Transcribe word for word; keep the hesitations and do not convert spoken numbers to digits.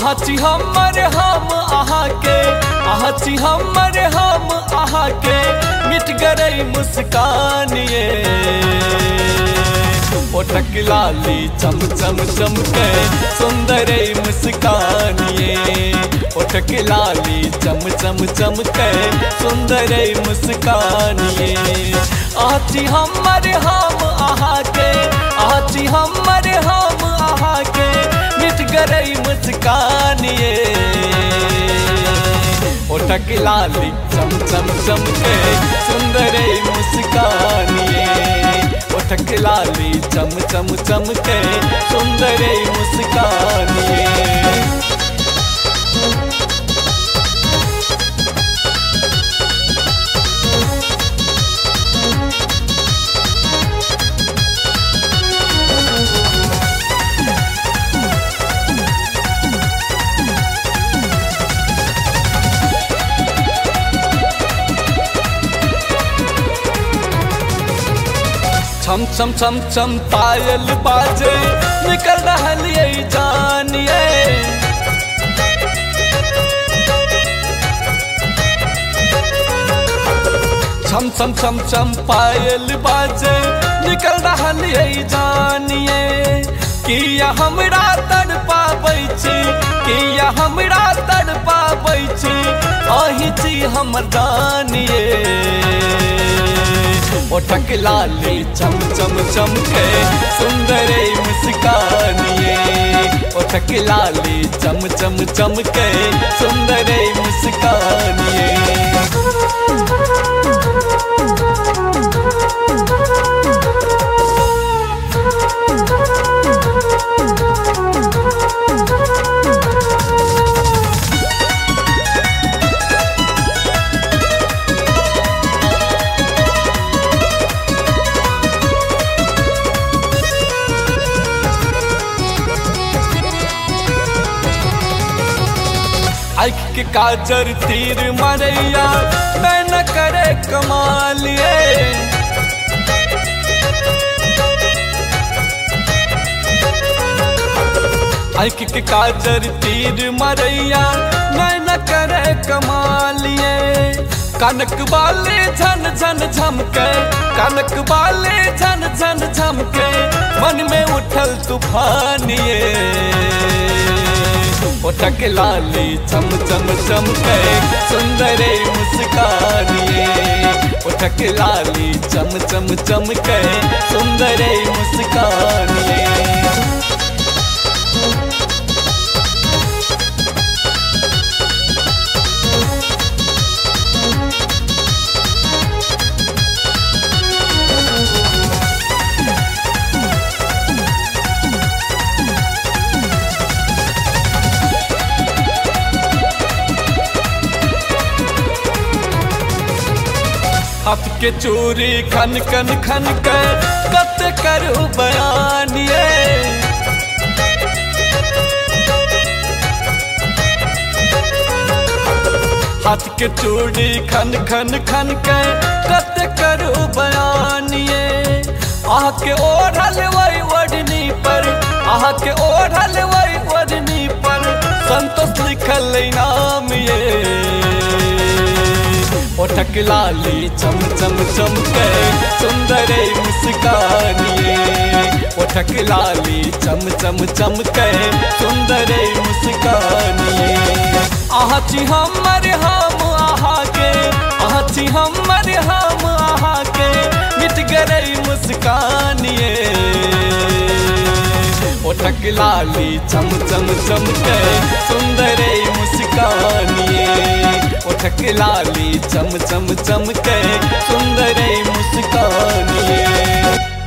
आहा छी हमर हम आहा के, आहा छी हमर हम आहा के, मिट गई मुस्कान ये। ओठक लाली चम चम चमके सुंदर मुस्कान ये। ओठक लाली चम चम चमके सुंदर मुस्कान ये। आहा छी हमर हम आहा के, आहा छी हमर हम आहा के, मिट गई मुस्कान ये। ओठक लाली चम चम चमके सुंदर मुस्कान ये। ओठक लाली चम चम चमके सुंदर मुस्कान ये। छम छम छम छम पायल बाजे निकल रहल ये जानिए। छम छम छम छम पायल बाजे निकल रहल ये जानिए। किया हमरा तड़ पाबै छी, किया हमरा तड़ पाबै छी, आही छी हमर जानिए। ओठक लाली चम चम चमके सुंदर मुस्कान ये। ओठक लाली चम चम चमके सुंदर मुस्कान ये। आँख के काजर तीर मरैया मैं न करे कमाल ये। आँख के काजर तीर मरैया मैं न करे कमाल ये। कनक बाले झन झन झमके, कनक बाले झन झन झमके, मन में उठल तूफान ये। ओठक लाली चम चम चमके सुंदर मुस्कान ये। ओठक लाली चम चम चमके सुंदर मुस्कान ये। हाथ के चूरी खन खन खन के कत करू बयान ये। हाथ के चूड़ी खन खन खन के कत करू बयान ये। आह के ओढ़ल वही ओढ़नी पर, आह के ओढ़ल वही ओढ़नी पर, संतोष लिखल नाम ये। ओठक लाली चम चम चमके सुंदर मुस्कान ये। ओठक लाली चम चम चमके सुंदर मुस्कान ये। आहा छी हमर हम आहा के, आहा छी हमर हम आहा के, मिट गई मुस्कान ये। ओठक लाली चम चम चमके सुंदर मुस्कान ये। ओठक लाली चम चम चमके सुंदर मुस्कान ये।